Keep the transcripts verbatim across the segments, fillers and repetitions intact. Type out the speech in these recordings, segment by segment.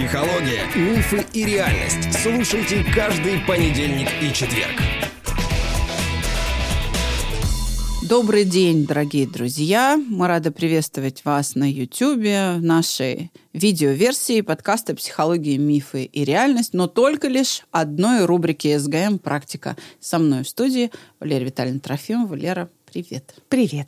Психология, мифы и реальность. Слушайте каждый понедельник и четверг. Добрый день, дорогие друзья! Мы рады приветствовать вас на YouTube, в нашей видеоверсии подкаста «Психология, мифы и реальность», но только лишь одной рубрики СГМ «Практика». Со мной в студии Валерия Витальевна Трофимова. Лера, привет. Привет.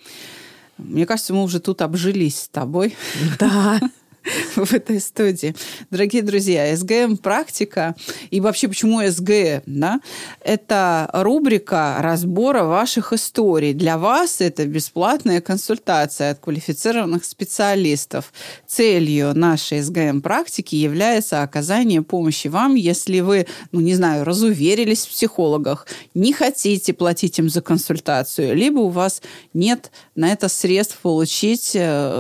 Мне кажется, мы уже тут обжились с тобой. Да. В этой студии. Дорогие друзья, СГМ «Практика» и вообще почему СГМ, да? Это рубрика разбора ваших историй. Для вас это бесплатная консультация от квалифицированных специалистов. Целью нашей СГМ «Практики» является оказание помощи вам, если вы, ну не знаю, разуверились в психологах, не хотите платить им за консультацию, либо у вас нет на это средств получить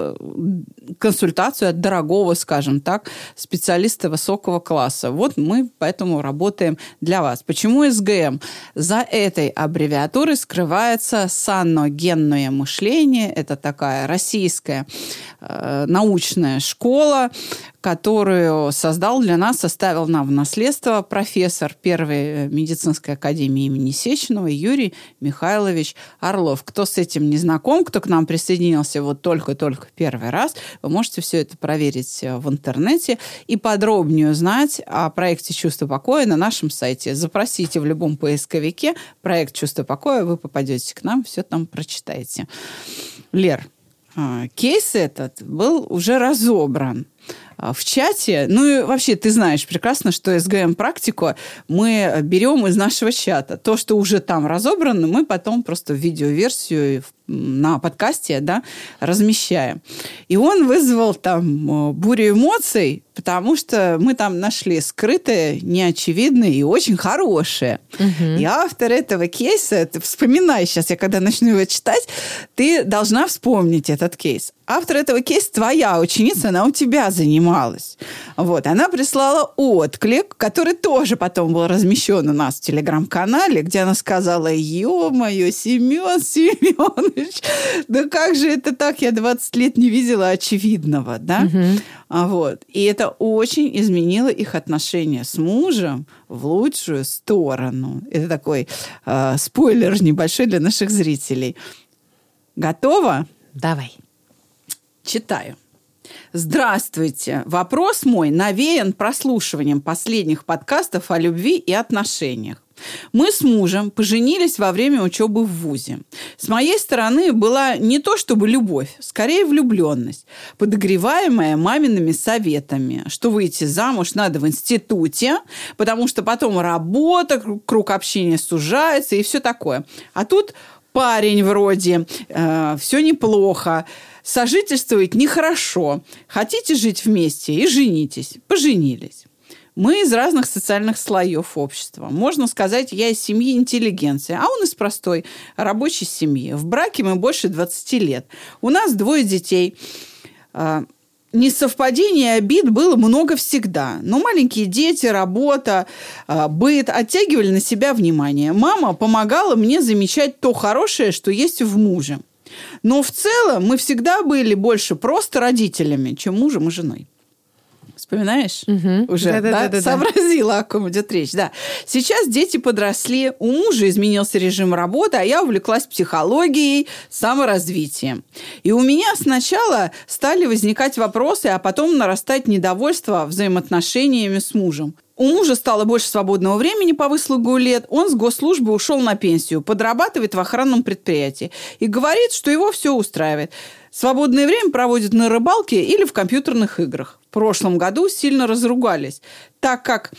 консультацию от дорогого, скажем так, специалиста высокого класса. Вот мы поэтому работаем для вас. Почему СГМ? За этой аббревиатурой скрывается саногенное мышление. Это такая российская э, научная школа, которую создал для нас, составил нам в наследство профессор Первой медицинской академии имени Сеченова Юрий Михайлович Орлов. Кто с этим не знаком, кто к нам присоединился вот только-только первый раз, вы можете все это проверить в интернете и подробнее узнать о проекте «Чувство покоя» на нашем сайте. Запросите в любом поисковике проект «Чувство покоя», вы попадете к нам, все там прочитаете. Лер, кейс этот был уже разобран в чате. Ну и вообще ты знаешь прекрасно, что СГМ-практику мы берем из нашего чата. То, что уже там разобрано, мы потом просто в видеоверсию на подкасте, да, размещаем. И он вызвал там бурю эмоций, потому что мы там нашли скрытое, неочевидное и очень хорошее. Угу. И автор этого кейса, ты вспоминай сейчас, я когда начну его читать, ты должна вспомнить этот кейс. Автор этого кейса твоя ученица, она у тебя занималась. Вот. Она прислала отклик, который тоже потом был размещен у нас в Телеграм-канале, где она сказала: ё-моё, Семен Семенович, да как же это так? Я двадцать лет не видела очевидного, да? Угу. Вот. И это очень изменило их отношения с мужем в лучшую сторону. Это такой э, спойлер небольшой для наших зрителей. Готова? Давай. Читаю. Здравствуйте. Вопрос мой навеян прослушиванием последних подкастов о любви и отношениях. Мы с мужем поженились во время учебы в вузе. С моей стороны была не то чтобы любовь, скорее влюбленность, подогреваемая мамиными советами, что выйти замуж надо в институте, потому что потом работа, круг общения сужается и все такое. А тут парень вроде, э, все неплохо, сожительствовать нехорошо. Хотите жить вместе и женитесь. Поженились. Мы из разных социальных слоев общества. Можно сказать, я из семьи интеллигенции, а он из простой рабочей семьи. В браке мы больше двадцати лет. У нас двое детей. Несовпадений и обид было много всегда. Но маленькие дети, работа, быт оттягивали на себя внимание. Мама помогала мне замечать то хорошее, что есть в муже. Но в целом мы всегда были больше просто родителями, чем мужем и женой. Вспоминаешь? Угу. Уже да, да, да, да, сообразила, о ком идет речь. Да. Сейчас дети подросли, у мужа изменился режим работы, а я увлеклась психологией, саморазвитием. И у меня сначала стали возникать вопросы, а потом нарастать недовольство взаимоотношениями с мужем. У мужа стало больше свободного времени по выслугу лет. Он с госслужбы ушел на пенсию, подрабатывает в охранном предприятии. И говорит, что его все устраивает. Свободное время проводит на рыбалке или в компьютерных играх. В прошлом году сильно разругались, так как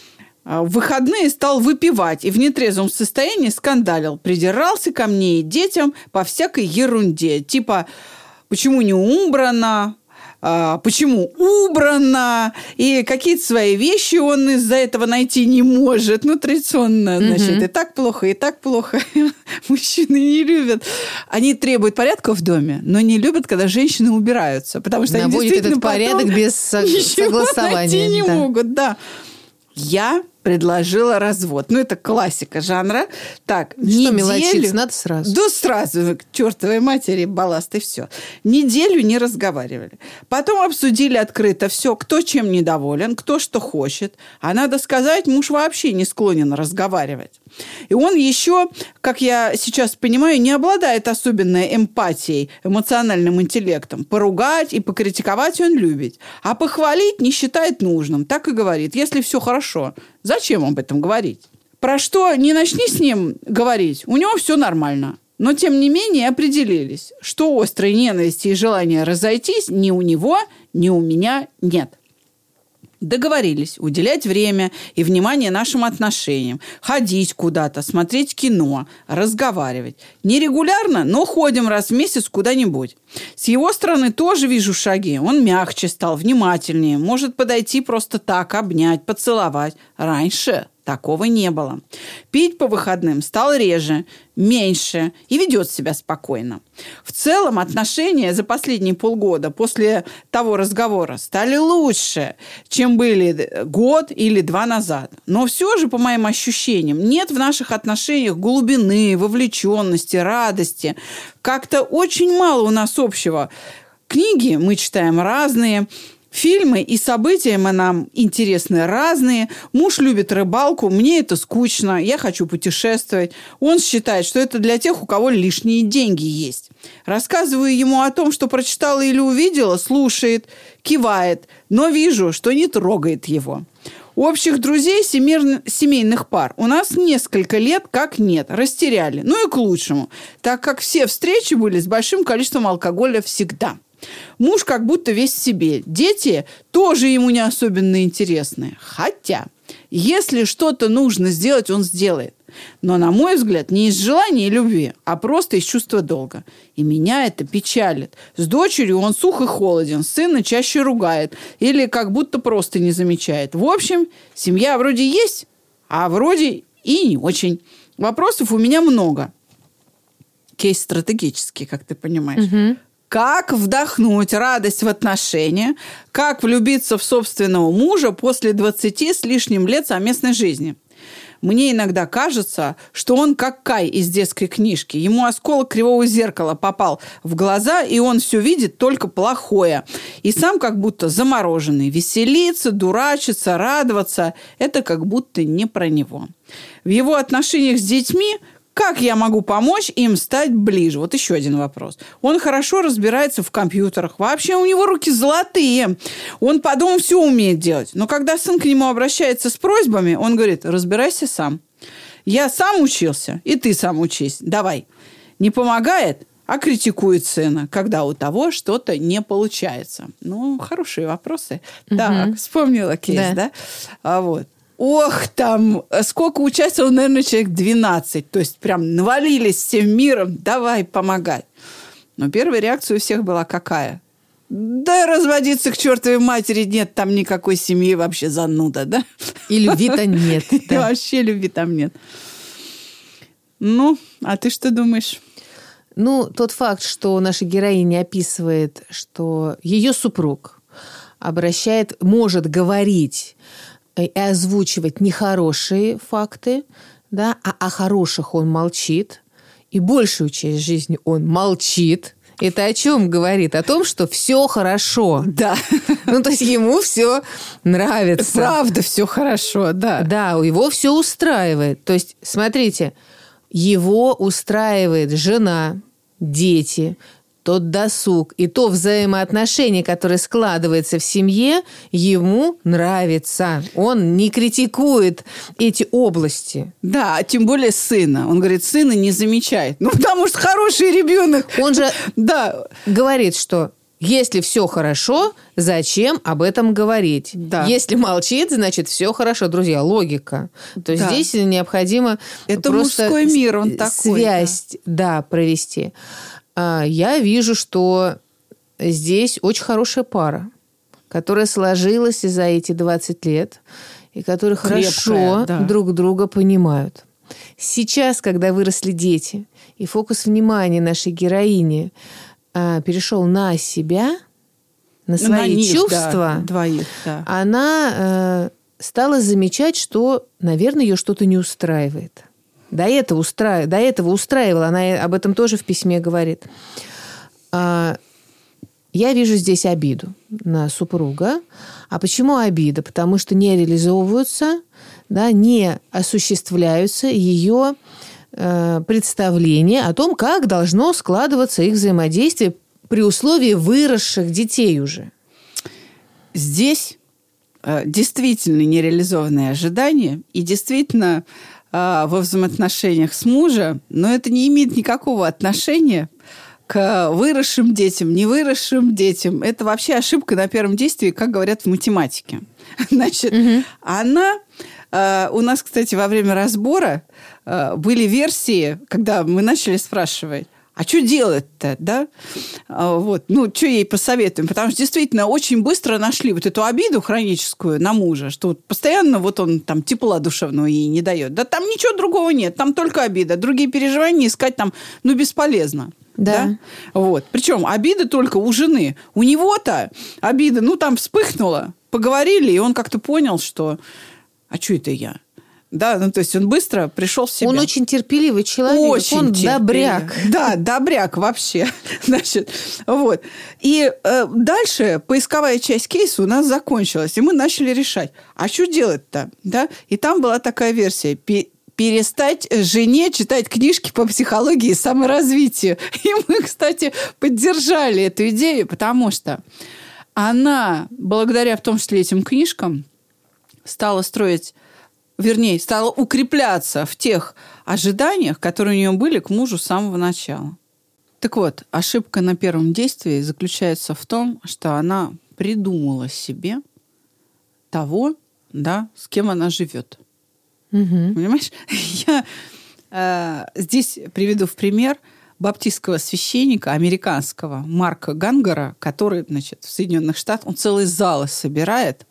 в выходные стал выпивать и в нетрезвом состоянии скандалил. Придирался ко мне и детям по всякой ерунде. Типа, почему не убрано? Почему убрано, и какие-то свои вещи он из-за этого найти не может. Ну, традиционно, значит, mm-hmm. и так плохо, и так плохо. Мужчины не любят. Они требуют порядка в доме, но не любят, когда женщины убираются, потому что наводит они действительно этот порядок без согласования. Найти не да. могут, да. Я предложила развод. Ну, это классика жанра. Так, что неделю... мелочиться, надо сразу. Да сразу, к чертовой матери, балласт и все. Неделю не разговаривали. Потом обсудили открыто все, кто чем недоволен, кто что хочет. А надо сказать, муж вообще не склонен разговаривать. И он еще, как я сейчас понимаю, не обладает особенной эмпатией, эмоциональным интеллектом. Поругать и покритиковать он любит. А похвалить не считает нужным. Так и говорит. Если все хорошо, зачем об этом говорить? Про что не начни с ним говорить, у него все нормально. Но, тем не менее, определились, что острой ненависти и желания разойтись ни у него, ни у меня нет. Договорились уделять время и внимание нашим отношениям, ходить куда-то, смотреть кино, разговаривать. Не регулярно, но ходим раз в месяц куда-нибудь. С его стороны тоже вижу шаги. Он мягче стал, внимательнее, может подойти просто так, обнять, поцеловать. Раньше такого не было. Пить по выходным стал реже, меньше и ведет себя спокойно. В целом отношения за последние полгода после того разговора стали лучше, чем были год или два назад. Но все же, по моим ощущениям, нет в наших отношениях глубины, вовлеченности, радости. Как-то очень мало у нас общего. Книги мы читаем разные, фильмы и события нам интересны разные. Муж любит рыбалку, мне это скучно, я хочу путешествовать. Он считает, что это для тех, у кого лишние деньги есть. Рассказываю ему о том, что прочитала или увидела, слушает, кивает, но вижу, что не трогает его. Общих друзей, семейных пар у нас несколько лет как нет, растеряли. Ну и к лучшему, так как все встречи были с большим количеством алкоголя всегда. Муж как будто весь в себе. Дети тоже ему не особенно интересны. Хотя, если что-то нужно сделать, он сделает. Но, на мой взгляд, не из желания и любви, а просто из чувства долга. И меня это печалит. С дочерью он сух и холоден, сына чаще ругает или как будто просто не замечает. В общем, семья вроде есть, а вроде и не очень. Вопросов у меня много. Кейс стратегический, как ты понимаешь. Угу. Как вдохнуть радость в отношения, как влюбиться в собственного мужа после двадцати с лишним лет совместной жизни. Мне иногда кажется, что он как Кай из детской книжки. Ему осколок кривого зеркала попал в глаза, и он все видит только плохое. И сам как будто замороженный. Веселиться, дурачиться, радоваться – это как будто не про него. В его отношениях с детьми – как я могу помочь им стать ближе? Вот еще один вопрос. Он хорошо разбирается в компьютерах. Вообще у него руки золотые. Он по дому все умеет делать. Но когда сын к нему обращается с просьбами, он говорит, разбирайся сам. Я сам учился, и ты сам учись. Давай. Не помогает, а критикует сына, когда у того что-то не получается. Ну, хорошие вопросы. Угу. Так, вспомнила кейс, да? да? А вот. Ох, там, сколько участников, наверное, человек двенадцать. То есть, прям навалились всем миром. Давай помогать. Но первая реакция у всех была какая? Да разводиться к чертовой матери нет, там никакой семьи, вообще зануда, да? И любви-то нет. И вообще любви там нет. Ну, а ты что думаешь? Ну, тот факт, что наша героиня описывает, что ее супруг обращает, может говорить и озвучивать нехорошие факты, да, а о хороших он молчит, и большую часть жизни он молчит. Это о чем говорит? О том, что все хорошо. Да. Ну, то есть ему все нравится. Правда, все хорошо, да. Да, его все устраивает. То есть, смотрите, его устраивает жена, дети, тот досуг и то взаимоотношение, которое складывается в семье, ему нравится. Он не критикует эти области. Да, тем более сына. Он говорит, сына не замечает. Ну, потому что хороший ребенок. Он же да. говорит, что если все хорошо, зачем об этом говорить? Да. Если молчит, значит, все хорошо. Друзья, логика. То есть да. здесь необходимо это просто мужской мир, он такой. Связь, да, да провести. Я вижу, что здесь очень хорошая пара, которая сложилась за эти двадцать лет и которые Крепкая, хорошо да. друг друга понимают. Сейчас, когда выросли дети, и фокус внимания нашей героини а, перешел на себя, на свои на них, чувства, да, двоих, да. она а, стала замечать, что, наверное, ее что-то не устраивает. До этого, устра... До этого устраивала, она об этом тоже в письме говорит. Я вижу здесь обиду на супруга. А почему обида? Потому что не реализовываются, да, не осуществляются ее э, представления о том, как должно складываться их взаимодействие при условии выросших детей уже. Здесь э, действительно нереализованные ожидания и действительно э, во взаимоотношениях с мужем, но это не имеет никакого отношения к выросшим детям, невыросшим детям. Это вообще ошибка на первом действии, как говорят в математике. Значит, угу. она... Uh, у нас, кстати, во время разбора uh, были версии, когда мы начали спрашивать, а что делать-то, да? Uh, вот, ну, что ей посоветуем? Потому что действительно очень быстро нашли вот эту обиду хроническую на мужа, что вот постоянно вот он там тепла душевного ей не дает. Да там ничего другого нет, там только обида. Другие переживания искать там, ну, бесполезно. Да. Да? Вот. Причем обида только у жены. У него-то обида, ну, там вспыхнула, поговорили, и он как-то понял, что а что это я? Да, ну, то есть он быстро пришел в себя. Он очень терпеливый человек. Очень он терпеливый. Добряк. Да, добряк вообще. Значит, вот. И э, дальше поисковая часть кейса у нас закончилась. И мы начали решать, а что делать-то? Да? И там была такая версия. Перестать жене читать книжки по психологии и саморазвитию. И мы, кстати, поддержали эту идею, потому что она, благодаря в том числе этим книжкам, стала строить, вернее, стала укрепляться в тех ожиданиях, которые у нее были к мужу с самого начала. Так вот, ошибка на первом действии заключается в том, что она придумала себе того, да, с кем она живет. Угу. Понимаешь? Я э, здесь приведу в пример баптистского священника американского Марка Гангара, который, значит, в Соединенных Штатах, он целые залы собирает.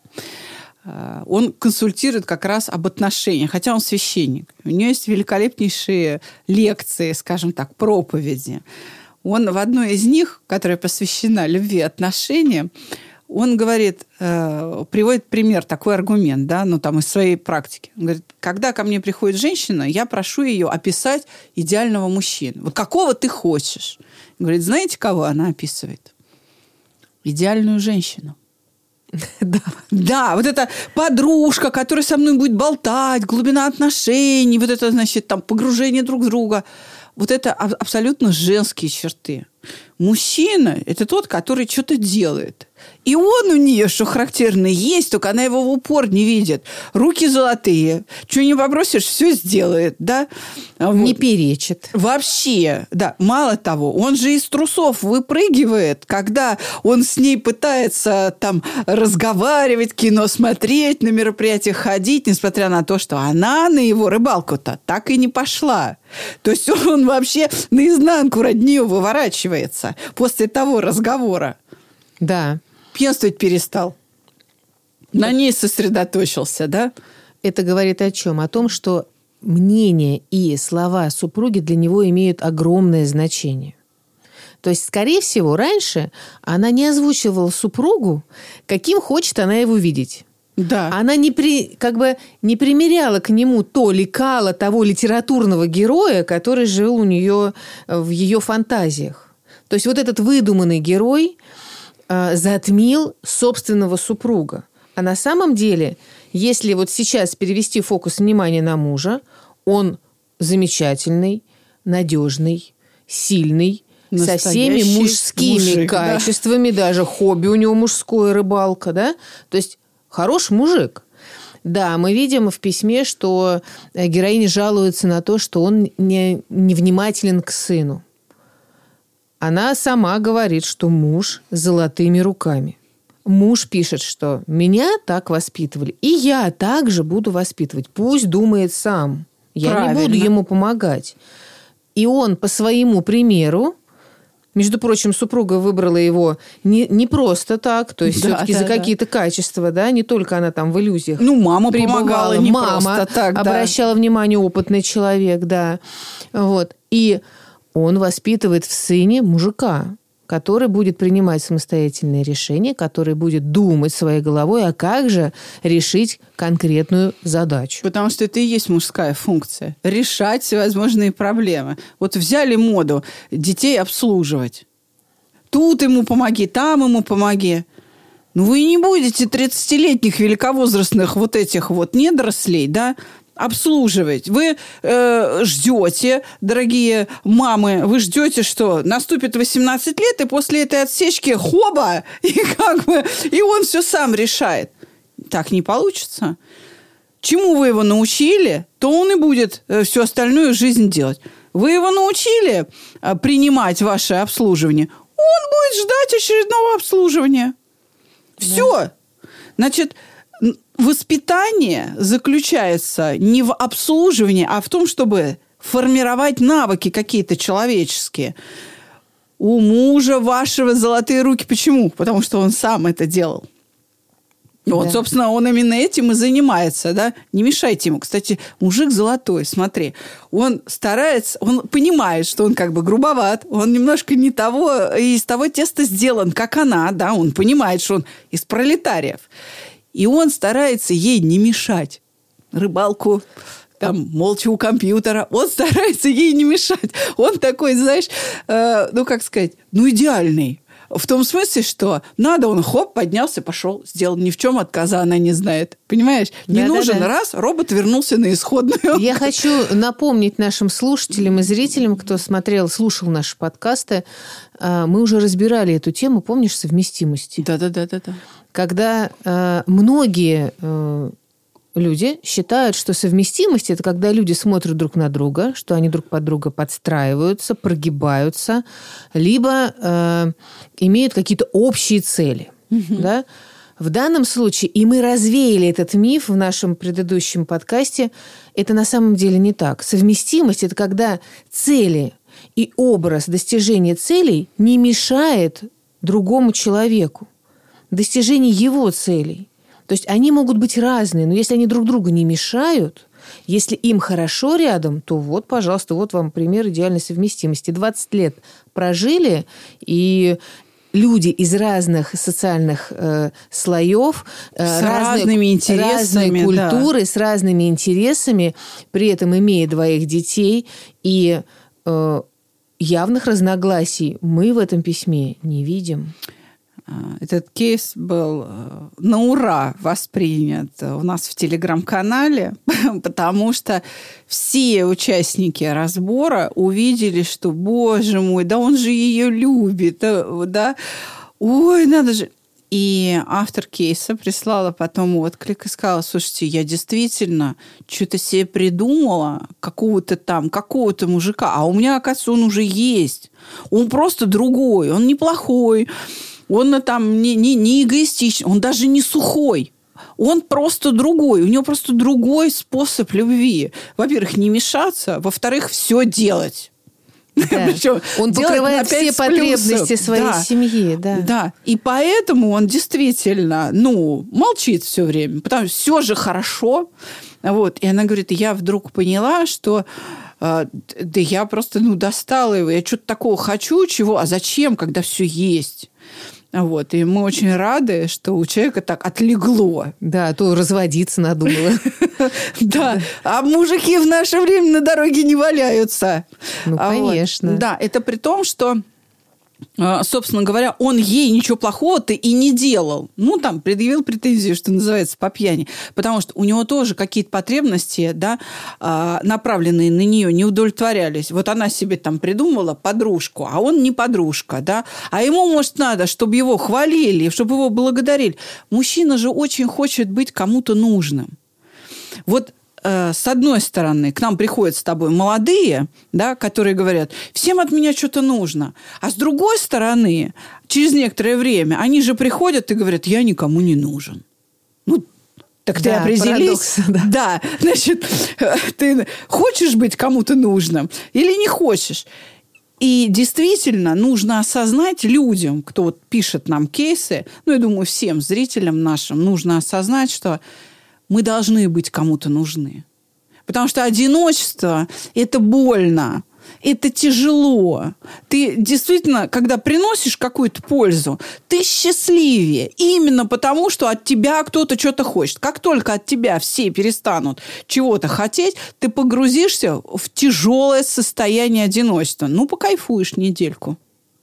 Он консультирует как раз об отношениях, хотя он священник. У него есть великолепнейшие лекции, скажем так, проповеди. Он в одной из них, которая посвящена любви и отношениям, он говорит, э, приводит пример, такой аргумент, да, ну, там, из своей практики. Он говорит, когда ко мне приходит женщина, я прошу ее описать идеального мужчину. Вот какого ты хочешь? Он говорит, знаете, кого она описывает? Идеальную женщину. Да. Да, вот эта подружка, которая со мной будет болтать, глубина отношений, вот это, значит, там, погружение друг в друга. Вот это абсолютно женские черты. Мужчина – это тот, который что-то делает. И он у нее, что характерно, есть, только она его в упор не видит. Руки золотые. Что не попросишь, все сделает. Да? Вот. Не перечит. Вообще. Да. Мало того, он же из трусов выпрыгивает, когда он с ней пытается там разговаривать, кино смотреть, на мероприятия ходить, несмотря на то, что она на его рыбалку-то так и не пошла. То есть он вообще наизнанку ради нее выворачивается после того разговора. Да. Пьянствовать перестал. На ней сосредоточился, да? Это говорит о чем? О том, что мнение и слова супруги для него имеют огромное значение. То есть, скорее всего, раньше она не озвучивала супругу, каким хочет она его видеть. Да. Она не, при, как бы не примеряла к нему то лекало того литературного героя, который жил у нее в ее фантазиях. То есть вот этот выдуманный герой э, затмил собственного супруга. А на самом деле, если вот сейчас перевести фокус внимания на мужа, он замечательный, надежный, сильный, настоящий со всеми мужскими мужик, качествами, да. Даже хобби у него мужское, рыбалка, да? То есть хороший мужик. Да, мы видим в письме, что героиня жалуется на то, что он не, невнимателен к сыну. Она сама говорит, что муж с золотыми руками. Муж пишет, что меня так воспитывали, и я также буду воспитывать. Пусть думает сам. Я Правильно. Не буду ему помогать. И он по своему примеру, между прочим, супруга выбрала его не, не просто так, то есть да, все-таки да, за да. какие-то качества, да, не только она там в иллюзиях. Ну, мама пребывала, помогала, не мама просто так, обращала да. внимание, опытный человек, да. Вот. И он воспитывает в сыне мужика, который будет принимать самостоятельные решения, который будет думать своей головой, а как же решить конкретную задачу. Потому что это и есть мужская функция. Решать всевозможные проблемы. Вот взяли моду детей обслуживать. Тут ему помоги, там ему помоги. Ну, вы не будете тридцатилетних великовозрастных вот этих вот недорослей, да, обслуживать. Вы э, ждете, дорогие мамы, вы ждете, что наступит восемнадцать лет, и после этой отсечки хоба, и как бы, и он все сам решает. Так не получится. Чему вы его научили, то он и будет всю остальную жизнь делать. Вы его научили принимать ваше обслуживание, он будет ждать очередного обслуживания. Все. Да. Значит, воспитание заключается не в обслуживании, а в том, чтобы формировать навыки какие-то человеческие. У мужа вашего золотые руки. Почему? Потому что он сам это делал. Да. Вот, собственно, он именно этим и занимается, да? Не мешайте ему. Кстати, мужик золотой, смотри. Он старается, он понимает, что он как бы грубоват, он немножко не того, из того теста сделан, как она, да? Он понимает, что он из пролетариев. И он старается ей не мешать. Рыбалку, там, молча у компьютера. Он старается ей не мешать. Он такой, знаешь, э, ну, как сказать, ну, идеальный. В том смысле, что надо, он хоп, поднялся, пошел, сделал. Ни в чем отказа она не знает. Понимаешь? Не да, нужен да, да. раз, робот вернулся на исходную. Я хочу напомнить нашим слушателям и зрителям, кто смотрел, слушал наши подкасты, мы уже разбирали эту тему, помнишь, совместимости? Да-да-да. Когда э, многие э, люди считают, что совместимость – это когда люди смотрят друг на друга, что они друг под друга подстраиваются, прогибаются, либо э, имеют какие-то общие цели. Mm-hmm. Да? В данном случае, и мы развеяли этот миф в нашем предыдущем подкасте, это на самом деле не так. Совместимость – это когда цели и образ достижения целей не мешает другому человеку. Достижение его целей. То есть они могут быть разные, но если они друг другу не мешают, если им хорошо рядом, то вот, пожалуйста, вот вам пример идеальной совместимости. двадцать лет прожили, и люди из разных социальных э, слоев, э, с разные, разными интересами, разные культуры, да. с разными интересами, при этом имея двоих детей, и э, явных разногласий мы в этом письме не видим. Этот кейс был на ура воспринят у нас в Телеграм-канале, потому что все участники разбора увидели, что, боже мой, да он же ее любит, да, ой, надо же. И автор кейса прислала потом отклик и сказала: слушайте, я действительно что-то себе придумала, какого-то там, какого-то мужика, а у меня, оказывается, он уже есть. Он просто другой, он неплохой. Он там не, не, не эгоистичный, он даже не сухой. Он просто другой. У него просто другой способ любви. Во-первых, не мешаться. Во-вторых, все делать. Да. Причем он покрывает все потребности своей да. семьи. Да. да. И поэтому он действительно ну, молчит все время. Потому что все же хорошо. Вот. И она говорит, я вдруг поняла, что да я просто ну, достала его. Я что-то такого хочу, чего, а зачем, когда все есть? Вот. И мы очень рады, что у человека так отлегло. Да, а то разводиться надумала. Да, а мужики в наше время на дороге не валяются. Ну, конечно. Да, это при том, что, собственно говоря, он ей ничего плохого-то и не делал. Ну, там, предъявил претензию, что называется, по пьяни. Потому что у него тоже какие-то потребности, да, направленные на нее, не удовлетворялись. Вот она себе там придумала подружку, а он не подружка, да. А ему, может, надо, чтобы его хвалили, чтобы его благодарили. Мужчина же очень хочет быть кому-то нужным. Вот с одной стороны, к нам приходят с тобой молодые, да, которые говорят, всем от меня что-то нужно. А с другой стороны, через некоторое время, они же приходят и говорят, я никому не нужен. Ну, так ты да, определись. Да. да, значит, ты хочешь быть кому-то нужным или не хочешь? И действительно нужно осознать людям, кто вот пишет нам кейсы, ну, я думаю, всем зрителям нашим нужно осознать, что мы должны быть кому-то нужны. Потому что одиночество – это больно. это тяжело. Ты действительно, когда приносишь какую-то пользу, ты счастливее. Именно потому, что от тебя кто-то что-то хочет. Как только от тебя все перестанут чего-то хотеть, ты погрузишься в тяжелое состояние одиночества. Ну, покайфуешь недельку.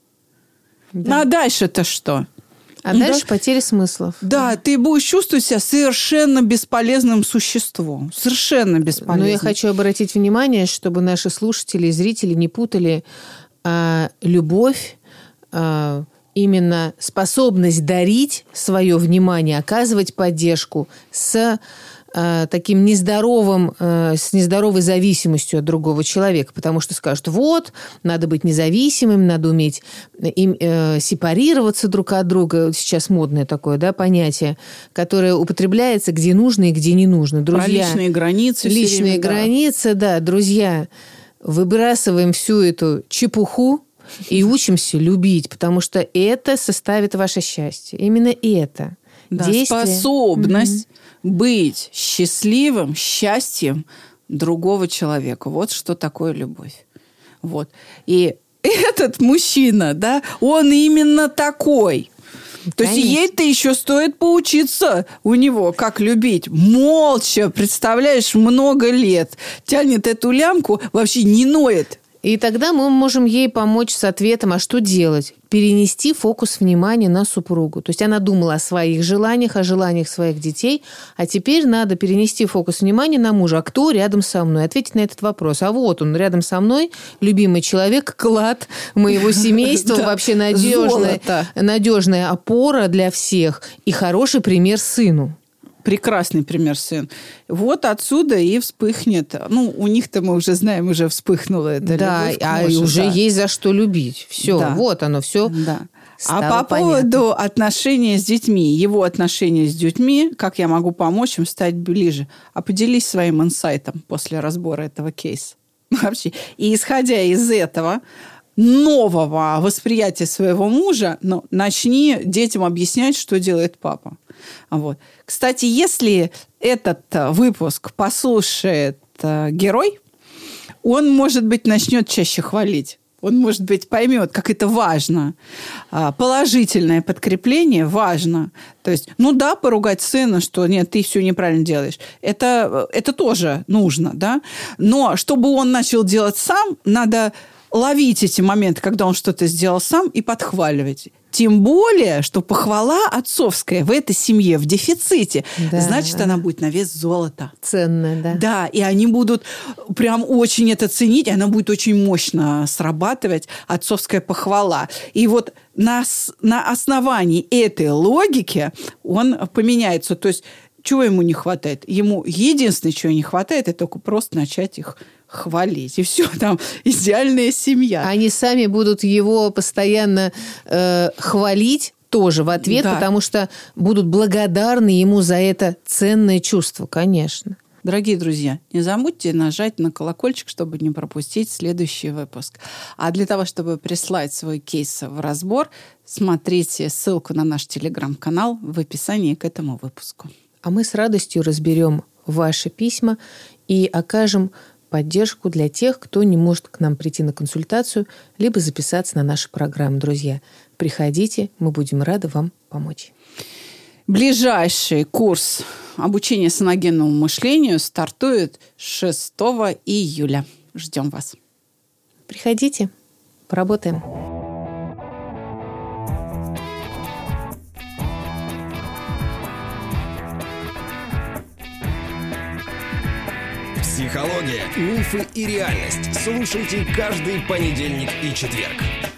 Да. Ну, а дальше-то что? А ну, дальше да? потеря смыслов. Да, ты будешь чувствовать себя совершенно бесполезным существом. Совершенно бесполезным. Но я хочу обратить внимание, чтобы наши слушатели и зрители не путали а, любовь, а, именно способность дарить свое внимание, оказывать поддержку с а, таким нездоровым, а, с нездоровой зависимостью от другого человека. Потому что скажут, вот, надо быть независимым, надо уметь им, э, сепарироваться друг от друга. Сейчас модное такое, да, понятие, которое употребляется где нужно и где не нужно. Друзья, про личные границы. Личные время, границы, да. да. Друзья, выбрасываем всю эту чепуху и учимся любить, потому что это составит ваше счастье. Именно это. Да, действие. Способность mm-hmm. быть счастливым, счастьем другого человека. Вот что такое любовь. Вот. И этот мужчина, да, он именно такой. То Конечно. есть ей-то еще стоит поучиться у него, как любить. Молча, представляешь, много лет. Тянет эту лямку, вообще не ноет. И тогда мы можем ей помочь с ответом, а что делать? Перенести фокус внимания на супругу. То есть она думала о своих желаниях, о желаниях своих детей, а теперь надо перенести фокус внимания на мужа. А кто рядом со мной? Ответить на этот вопрос. А вот он рядом со мной, любимый человек, клад моего семейства, вообще надежная опора для всех и хороший пример сыну. Прекрасный пример сын. Вот отсюда и вспыхнет. Ну, у них-то мы уже знаем, уже вспыхнула эта да, любовь. Да, а мужу, уже да. есть за что любить. Все, да. вот оно, все да. А по понятно. поводу отношений с детьми, его отношения с детьми, как я могу помочь им стать ближе? А поделись своим инсайтом после разбора этого кейса. Вообще. И исходя из этого нового восприятия своего мужа, ну, начни детям объяснять, что делает папа. Вот. Кстати, если этот выпуск послушает герой, он, может быть, начнет чаще хвалить. Он, может быть, поймет, как это важно. Положительное подкрепление важно. То есть, ну да, поругать сына, что нет, ты все неправильно делаешь. Это, это тоже нужно, да. Но чтобы он начал делать сам, надо ловить эти моменты, когда он что-то сделал сам, и подхваливать. Тем более, что похвала отцовская в этой семье в дефиците. Да. Значит, она будет на вес золота. Ценная, да. Да, и они будут прям очень это ценить, и она будет очень мощно срабатывать, отцовская похвала. И вот на, на основании этой логики он поменяется. То есть, чего ему не хватает? Ему единственное, чего не хватает, это только просто начать их хвалить. И все, там идеальная семья. Они сами будут его постоянно э, хвалить тоже в ответ, да. потому что будут благодарны ему за это ценное чувство, конечно. Дорогие друзья, не забудьте нажать на колокольчик, чтобы не пропустить следующий выпуск. А для того, чтобы прислать свой кейс в разбор, смотрите ссылку на наш телеграм-канал в описании к этому выпуску. А мы с радостью разберем ваши письма и окажем поддержку для тех, кто не может к нам прийти на консультацию, либо записаться на нашу программу. Друзья, приходите, мы будем рады вам помочь. Ближайший курс обучения саногенному мышлению стартует шестого июля. Ждем вас. Приходите, поработаем. Психология, мифы и реальность. Слушайте каждый понедельник и четверг.